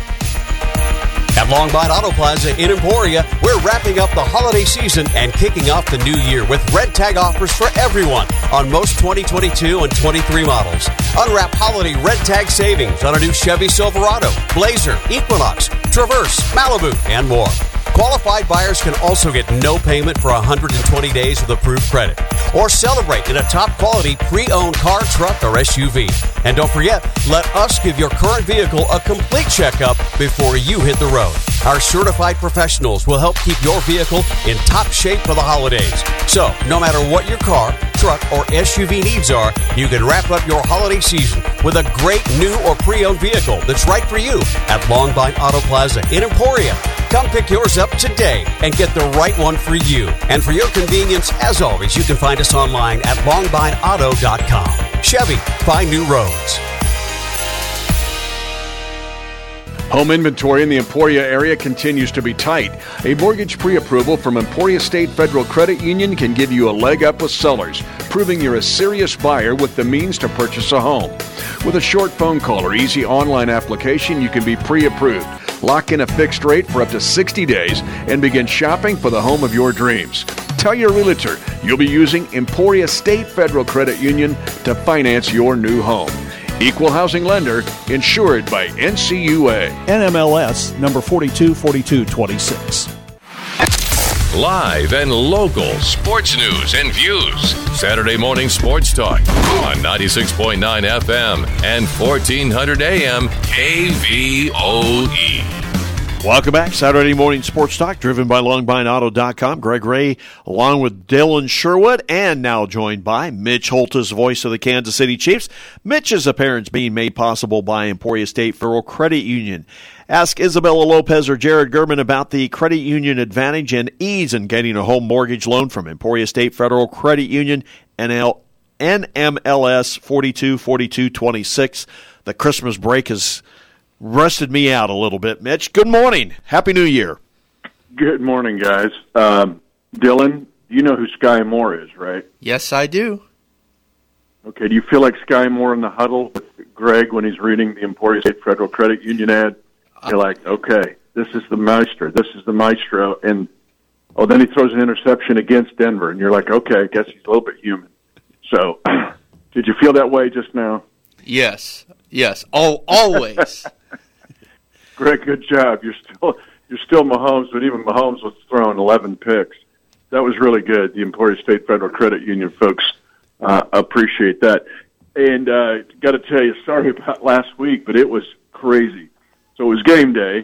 At Longbine Auto Plaza in Emporia, we're wrapping up the holiday season and kicking off the new year with red tag offers for everyone on most twenty twenty-two and twenty-three models. Unwrap holiday red tag savings on a new Chevy Silverado, Blazer, Equinox, Traverse, Malibu, and more. Qualified buyers can also get no payment for one hundred twenty days with approved credit, or celebrate in a top-quality pre-owned car, truck, or S U V. And don't forget, let us give your current vehicle a complete checkup before you hit the road. Our certified professionals will help keep your vehicle in top shape for the holidays. So, no matter what your car, truck, or S U V needs are, you can wrap up your holiday season with a great new or pre-owned vehicle that's right for you at Longbine Auto Plaza in Emporia. Come pick yours up today and get the right one for you. And for your convenience, as always, you can find us online at Longbine Auto dot com. Chevy, find new roads. Home inventory in the Emporia area continues to be tight. A mortgage pre-approval from Emporia State Federal Credit Union can give you a leg up with sellers, proving you're a serious buyer with the means to purchase a home. With a short phone call or easy online application, you can be pre-approved. Lock in a fixed rate for up to sixty days and begin shopping for the home of your dreams. Tell your realtor you'll be using Emporia State Federal Credit Union to finance your new home. Equal housing lender, insured by N C U A. N M L S number forty-two forty-two twenty-six. Live and local sports news and views. Saturday Morning Sports Talk on ninety-six point nine F M and fourteen hundred A M K V O E. Welcome back. Saturday Morning Sports Talk, driven by Longbine Auto dot com. Greg Ray, along with Dylan Sherwood, and now joined by Mitch Holthus, voice of the Kansas City Chiefs. Mitch's appearance being made possible by Emporia State Federal Credit Union. Ask Isabella Lopez or Jared German about the credit union advantage and ease in getting a home mortgage loan from Emporia State Federal Credit Union, N M L S forty-two forty-two twenty-six. The Christmas break has rusted me out a little bit, Mitch. Good morning. Happy New Year. Good morning, guys. Um, Dylan, you know who Sky Moore is, right? Yes, I do. Okay, do you feel like Sky Moore in the huddle with Greg when he's reading the Emporia State Federal Credit Union ad? You're like, okay, this is the maestro, this is the maestro, and oh, then he throws an interception against Denver, and you're like, okay, I guess he's a little bit human. So, did you feel that way just now? Yes, yes, oh, always. Greg, good job. You're still you're still Mahomes, but even Mahomes was throwing eleven picks. That was really good. The Emporia State Federal Credit Union folks uh, appreciate that. And uh, got to tell you, sorry about last week, but it was crazy. So it was game day,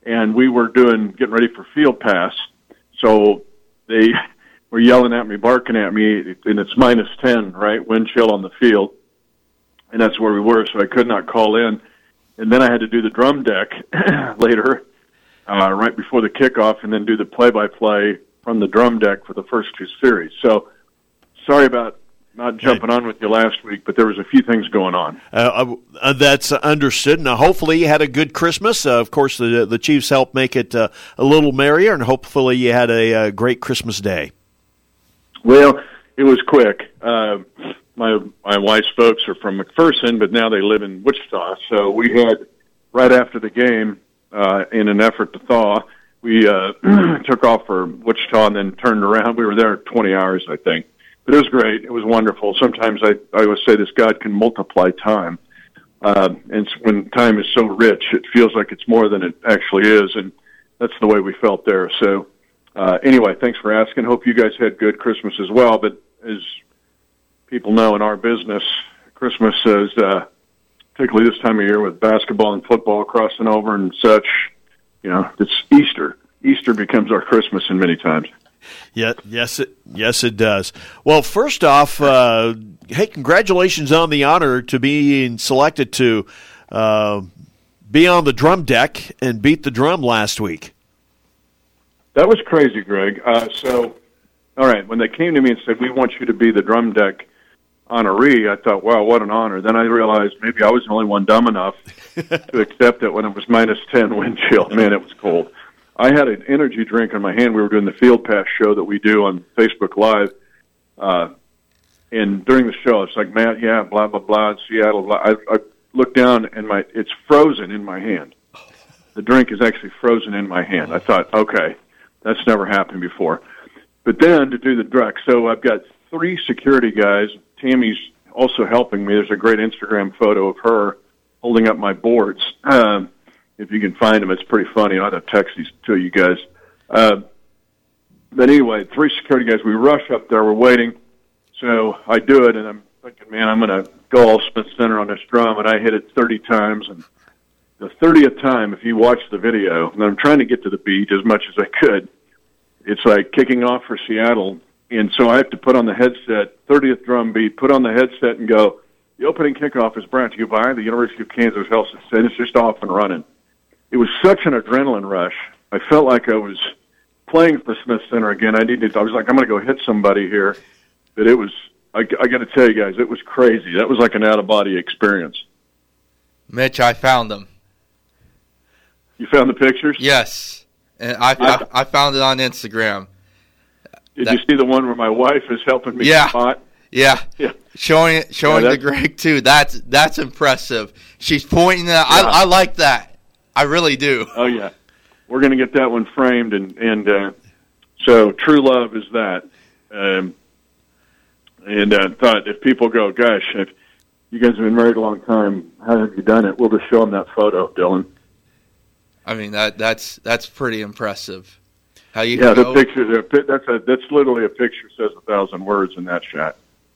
and we were doing getting ready for field pass. So they were yelling at me, barking at me, and it's minus ten, right, wind chill on the field, and that's where we were. So I could not call in, and then I had to do the drum deck later, uh, right before the kickoff, and then do the play-by-play from the drum deck for the first two series. So sorry about not jumping on with you last week, but there was a few things going on. Uh, uh, that's understood. Now, hopefully you had a good Christmas. Uh, of course, the the Chiefs helped make it uh, a little merrier, and hopefully you had a, a great Christmas day. Well, it was quick. Uh, my my wife's folks are from McPherson, but now they live in Wichita. So we had, right after the game, uh, in an effort to thaw, we uh, took off for Wichita and then turned around. We were there twenty hours, I think. But it was great. It was wonderful. Sometimes I, I always say this, God can multiply time. Uh, and when time is so rich, it feels like it's more than it actually is. And that's the way we felt there. So uh, anyway, thanks for asking. Hope you guys had good Christmas as well. But as people know in our business, Christmas is, uh, particularly this time of year with basketball and football crossing over and such, you know, it's Easter. Easter becomes our Christmas in many times. Yeah, yes, it yes it does. Well, first off, uh, hey, congratulations on the honor to being selected to uh, be on the drum deck and beat the drum last week. That was crazy, Greg. Uh, so, all right, when they came to me and said, we want you to be the drum deck honoree, I thought, wow, what an honor. Then I realized maybe I was the only one dumb enough to accept it when it was minus ten wind chill. Man, it was cold. I had an energy drink in my hand. We were doing the Field Pass show that we do on Facebook Live. Uh, and during the show, it's like, Matt, yeah, blah, blah, blah, in Seattle. Blah. I, I looked down, and my it's frozen in my hand. The drink is actually frozen in my hand. I thought, okay, that's never happened before. But then to do the deck, so I've got three security guys. Tammy's also helping me. There's a great Instagram photo of her holding up my boards. Um, If you can find them, it's pretty funny. I'll have to text these to you guys. Uh, but anyway, three security guys. We rush up there. We're waiting. So I do it, and I'm thinking, man, I'm going to go all Smith Center on this drum, and I hit it thirty times. And the thirtieth time, if you watch the video, and I'm trying to get to the beat as much as I could, it's like kicking off for Seattle. And so I have to put on the headset, thirtieth drum beat, put on the headset and go, the opening kickoff is brought to you by the University of Kansas Health System. It's just off and running. It was such an adrenaline rush. I felt like I was playing for Smith Center again. I needed. I was like, I'm going to go hit somebody here. But it was. I, I got to tell you guys, it was crazy. That was like an out of body experience. Mitch, I found them. You found the pictures? Yes, and I I, I found it on Instagram. Did that, you see the one where my wife is helping me yeah, spot? Yeah, yeah, showing it, showing yeah, to Greg too. That's that's impressive. She's pointing at. Yeah. I I like that. I really do. Oh, yeah. We're going to get that one framed. And, and uh, so true love is that. Um, and I uh, thought if people go, gosh, if you guys have been married a long time, how have you done it? We'll just show them that photo, Dylan. I mean, that that's that's pretty impressive. How you Yeah, go? the picture, that's, a, that's literally a picture says a thousand words in that shot.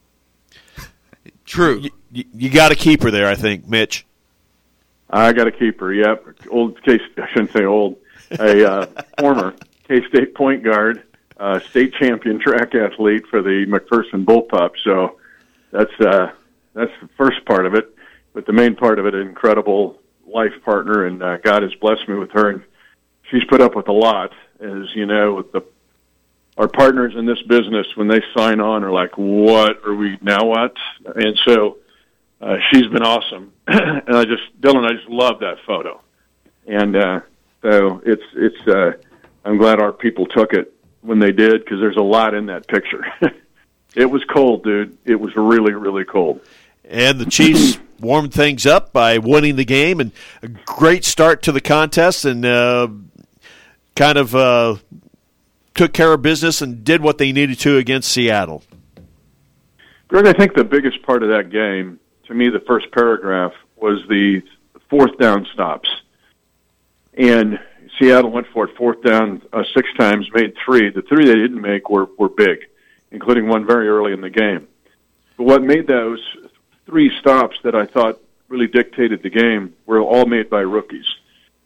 True. You, you, you got to keep her there, I think, Mitch. I got a keeper. Yep, old K. I shouldn't say old. A uh, former K-State point guard, uh, state champion track athlete for the McPherson Bullpup. So that's uh, that's the first part of it. But the main part of it, an incredible life partner, and uh, God has blessed me with her. And she's put up with a lot, as you know. With the our partners in this business, when they sign on, are like, "What are we now? What?" And so. Uh, she's been awesome, and I just Dylan, I just love that photo, and uh, so it's it's. Uh, I'm glad our people took it when they did because there's a lot in that picture. It was cold, dude. It was really really cold. And the Chiefs warmed things up by winning the game, and a great start to the contest, and uh, kind of uh, took care of business and did what they needed to against Seattle. Greg, I think the biggest part of that game. To me, the first paragraph was the fourth down stops. And Seattle went for it fourth down uh, six times, made three. The three they didn't make were, were big, including one very early in the game. But what made those three stops that I thought really dictated the game were all made by rookies.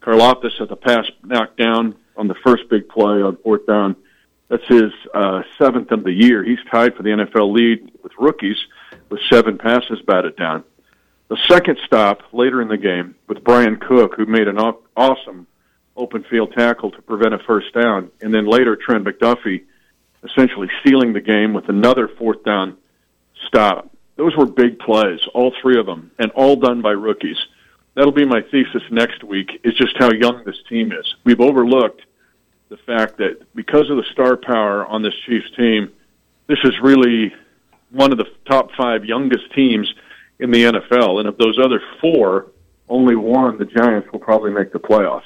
Karlaftis had the pass knocked down on the first big play on fourth down. That's his uh, seventh of the year. He's tied for the N F L lead with rookies with seven passes batted down. The second stop later in the game with Brian Cook, who made an aw- awesome open field tackle to prevent a first down, and then later Trent McDuffie essentially sealing the game with another fourth down stop. Those were big plays, all three of them, and all done by rookies. That'll be my thesis next week, is just how young this team is. We've overlooked the fact that because of the star power on this Chiefs team, this is really one of the top five youngest teams in the N F L. And of those other four, only one, the Giants, will probably make the playoffs.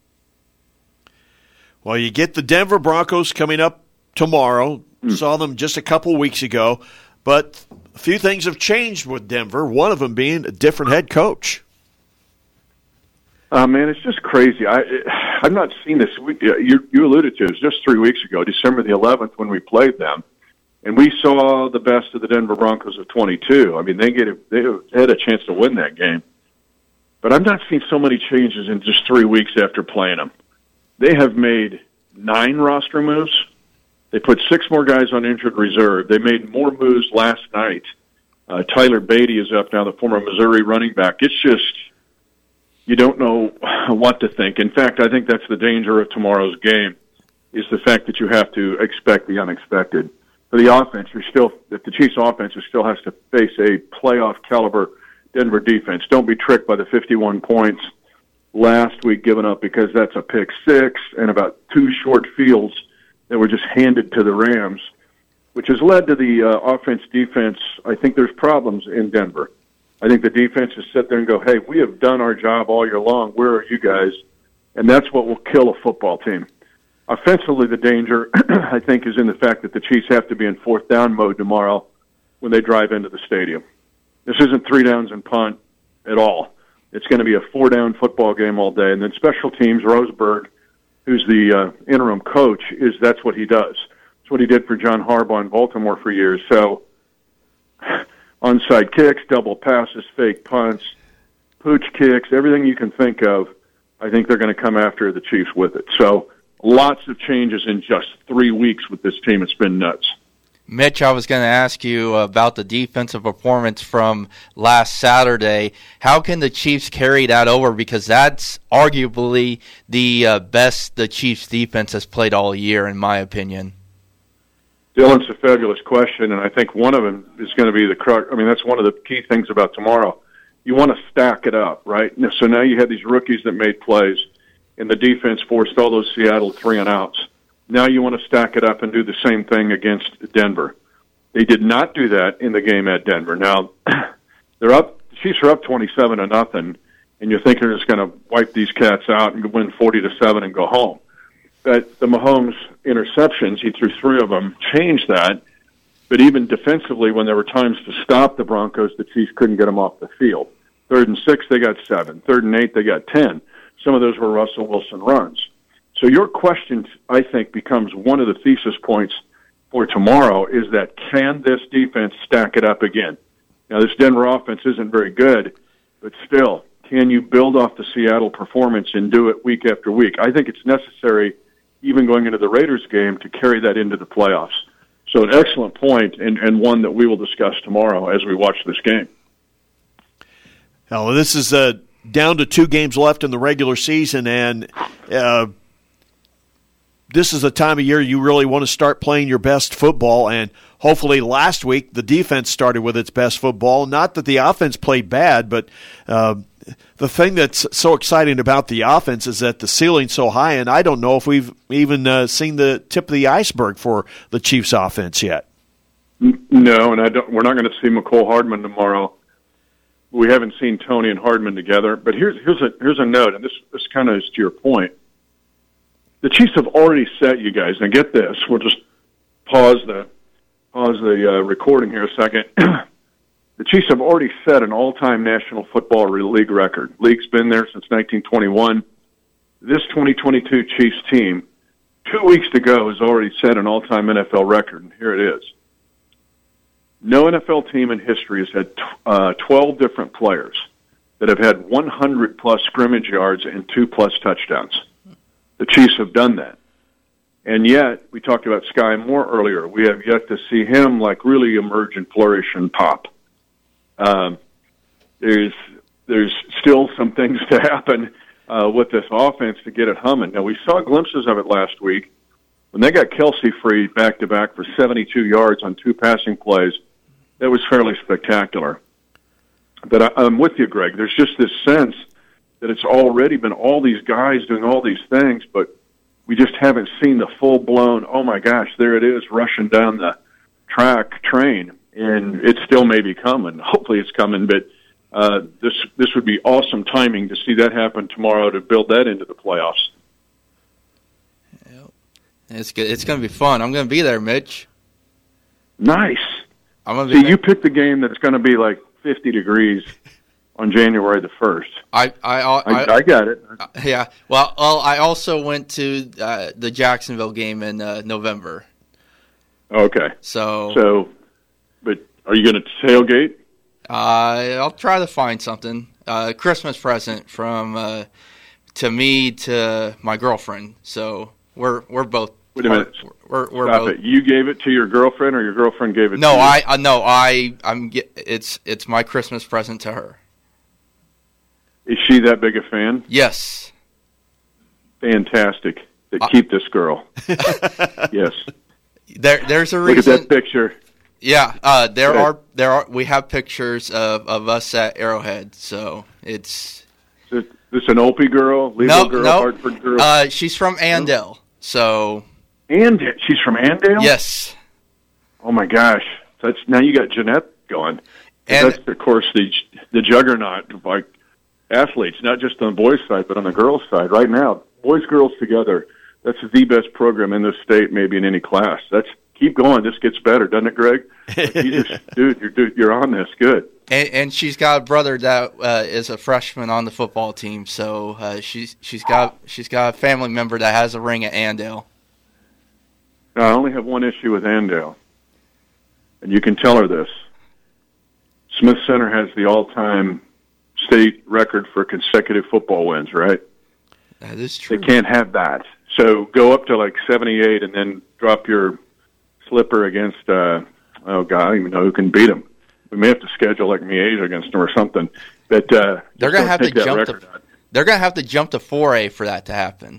Well, you get the Denver Broncos coming up tomorrow. Mm. Saw them just a couple weeks ago. But a few things have changed with Denver, one of them being a different head coach. Uh, man, it's just crazy. I, I've not seen this. You, you alluded to it. It was just three weeks ago, December the eleventh, when we played them. And we saw the best of the Denver Broncos of twenty-two. I mean, they get they had a chance to win that game. But I've not seen so many changes in just three weeks after playing them. They have made nine roster moves. They put six more guys on injured reserve. They made more moves last night. Uh, Tyler Beatty is up now, the former Missouri running back. It's just, you don't know what to think. In fact, I think that's the danger of tomorrow's game, is the fact that you have to expect the unexpected. For the offense, you're still, if the Chiefs' offense still has to face a playoff caliber Denver defense. Don't be tricked by the fifty-one points last week given up, because that's a pick six and about two short fields that were just handed to the Rams, which has led to the uh, offense-defense. I think there's problems in Denver. I think the defense has sit there and go, hey, we have done our job all year long. Where are you guys? And that's what will kill a football team. Offensively, the danger, I think, is in the fact that the Chiefs have to be in fourth down mode tomorrow when they drive into the stadium. This isn't three downs and punt at all. It's going to be a four-down football game all day. And then special teams, Roseberg, who's the uh, interim coach, is that's what he does. It's what he did for John Harbaugh in Baltimore for years. So onside kicks, double passes, fake punts, pooch kicks, everything you can think of, I think they're going to come after the Chiefs with it. So lots of changes in just three weeks with this team. It's been nuts. Mitch, I was going to ask you about the defensive performance from last Saturday. How can the Chiefs carry that over? Because that's arguably the uh, best the Chiefs defense has played all year, in my opinion. Dylan, it's a fabulous question, and I think one of them is going to be the crux. I mean, that's one of the key things about tomorrow. You want to stack it up, right? So now you had these rookies that made plays, and the defense forced all those Seattle three and outs. Now you want to stack it up and do the same thing against Denver. They did not do that in the game at Denver. Now, they're up, the Chiefs are up twenty-seven to nothing, and you think they're just going to wipe these cats out and win forty to seven and go home. But the Mahomes interceptions, he threw three of them, changed that. But even defensively, when there were times to stop the Broncos, the Chiefs couldn't get them off the field. Third and six, they got seven. Third and eight, they got ten. Some of those were Russell Wilson runs. So your question, I think, becomes one of the thesis points for tomorrow, is that can this defense stack it up again? Now, this Denver offense isn't very good, but still, can you build off the Seattle performance and do it week after week? I think it's necessary, even going into the Raiders game, to carry that into the playoffs. So an excellent point, and, and one that we will discuss tomorrow as we watch this game. Well, this is uh, down to two games left in the regular season, and uh, this is the time of year you really want to start playing your best football, and hopefully last week the defense started with its best football. Not that the offense played bad, but uh, the thing that's so exciting about the offense is that the ceiling's so high, and I don't know if we've even uh, seen the tip of the iceberg for the Chiefs' offense yet. No, and I don't, we're not going to see McCole Hardman tomorrow. We haven't seen Tony and Hardman together. But here's here's a here's a note, and this this kind of is to your point. The Chiefs have already set, you guys. Now get this. We'll just pause the pause the uh, recording here a second. The Chiefs have already set an all-time National Football League record. League's been there since nineteen twenty-one. This twenty twenty-two Chiefs team, two weeks to go, has already set an all-time N F L record, and here it is. No N F L team in history has had uh, twelve different players that have had one hundred plus scrimmage yards and two plus touchdowns. The Chiefs have done that. And yet, we talked about Sky Moore earlier. We have yet to see him like really emerge and flourish and pop. Um, there's there's still some things to happen uh, with this offense to get it humming. Now, we saw glimpses of it last week when they got Kelsey free back-to-back for seventy-two yards on two passing plays. That was fairly spectacular. But I, I'm with you, Greg. There's just this sense that it's already been all these guys doing all these things, but we just haven't seen the full-blown, oh, my gosh, there it is, rushing down the track train, and it still may be coming. Hopefully it's coming, but uh, this this would be awesome timing to see that happen tomorrow to build that into the playoffs. Yep. It's good. It's going to be fun. I'm going to be there, Mitch. Nice. I'm gonna be see, there. You picked the game that's going to be like fifty degrees on January the first. I I, I, I, I got it. Yeah. Well, well, I also went to uh, the Jacksonville game in uh, November. Okay. So. So, but are you going to tailgate? Uh, I'll try to find something. Uh, Christmas present from uh, to me to my girlfriend. So we're we're both. Wait a minute. We're we're Stop both. it. You gave it to your girlfriend, or your girlfriend gave it? No, to you? I uh, no, I I'm get, it's it's my Christmas present to her. Is she that big a fan? Yes. Fantastic. They Uh, keep this girl. Yes. There there's a Look reason. at that picture. Yeah, uh, there Okay. are there are we have pictures of, of us at Arrowhead, so it's Is this an Opie girl, Levo no girl, no. Hartford girl? Uh, she's from Andale, so and she's from Andale. yes, Oh my gosh, that's now you got Jeanette going. And- that's of course the the juggernaut of like athletes, not just on the boys' side but on the girls' side. Right now, boys girls together. That's the best program in this state, maybe in any class. That's keep going. This gets better, doesn't it, Greg? Like you just, dude, you're dude, you're on this. Good. and, and she's got a brother that uh, is a freshman on the football team, so uh, she's she's got she's got a family member that has a ring at Andale. Now, I only have one issue with Andale, and you can tell her this. Smith Center has the all-time state record for consecutive football wins, right? That is true. They can't have that. So go up to like seventy-eight and then drop your slipper against, uh, oh, God, I don't even know who can beat them. We may have to schedule like Miege against them or something. But uh, They're gonna don't have to take that jump to record out. they're gonna have to jump to four A for that to happen.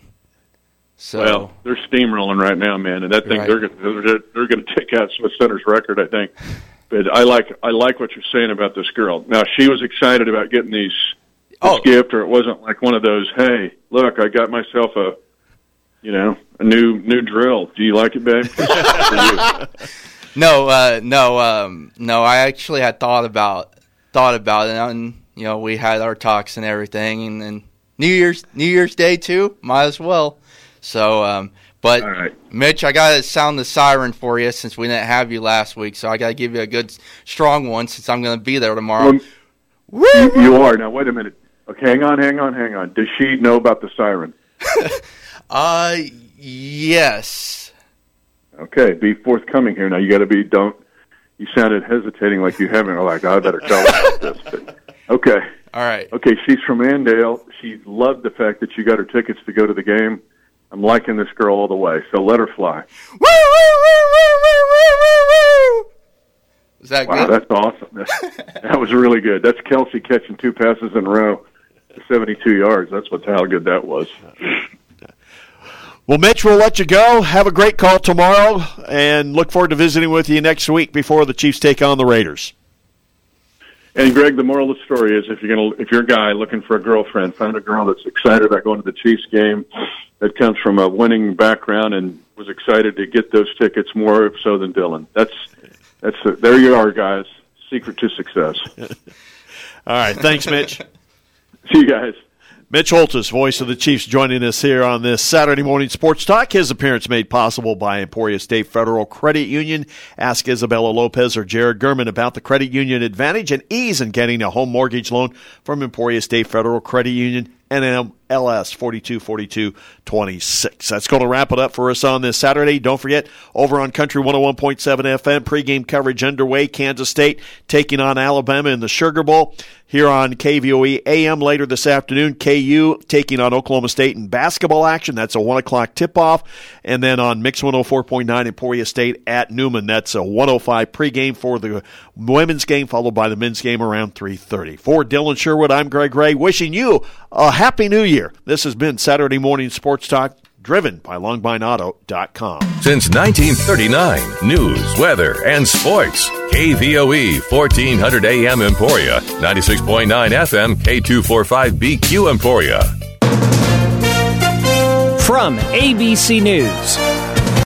So Well, they're steamrolling right now, man, and that thing Right. they're gonna, they're, they're going to take out Smith Center's record, I think. But I like I like what you're saying about this girl. Now she was excited about getting these this Oh. gift, or it wasn't like one of those. Hey, look, I got myself a, you know, a new new drill. Do you like it, babe? For you. No, uh, no, um, no. I actually had thought about thought about it, and you know, we had our talks and everything, and then New Year's New Year's Day too. Might as well. So, um, but All right. Mitch, I gotta sound the siren for you since we didn't have you last week. So I gotta give you a good, strong one since I'm gonna be there tomorrow. Um, you, you are now. Wait a minute. Okay, hang on, hang on, hang on. Does she know about the siren? Uh, yes. Okay, be forthcoming here. Now you got to be. Don't. You sounded hesitating, like you haven't. Or like I better tell her about this. But, okay. All right. Okay, she's from Andale. She loved the fact that you got her tickets to go to the game. I'm liking this girl all the way, so let her fly. Woo, woo, woo, woo, woo, woo, woo, woo. Is that Wow, good? that's awesome. That, that was really good. That's Kelsey catching two passes in a row for seventy-two yards. That's what how good that was. Well, Mitch, we'll let you go. Have a great call tomorrow, and look forward to visiting with you next week before the Chiefs take on the Raiders. And Greg, the moral of the story is if you're gonna if you're a guy looking for a girlfriend, find a girl that's excited about going to the Chiefs game, that comes from a winning background and was excited to get those tickets more so than Dylan. That's that's a, there you are, guys. Secret to success. All right, thanks, Mitch. See you guys. Mitch Holtis, voice of the Chiefs, joining us here on this Saturday morning Sports Talk. His appearance made possible by Emporia State Federal Credit Union. Ask Isabella Lopez or Jared Gurman about the credit union advantage and ease in getting a home mortgage loan from Emporia State Federal Credit Union. N M L S forty-two forty-two twenty-six. That's going to wrap it up for us on this Saturday. Don't forget, over on Country one oh one point seven F M, pregame coverage underway. Kansas State taking on Alabama in the Sugar Bowl. Here on K V O E A M later this afternoon, K U taking on Oklahoma State in basketball action. That's a one o'clock tip-off. And then on Mix one oh four point nine, Emporia State at Newman. That's a one oh five pregame for the women's game, followed by the men's game around three thirty. For Dylan Sherwood, I'm Greg Ray, wishing you a Happy New Year. This has been Saturday Morning Sports Talk, driven by long bine auto dot com. Since nineteen thirty-nine, news, weather, and sports. K V O E, fourteen hundred A M Emporia, ninety-six point nine F M, K two forty-five B Q Emporia. From A B C News,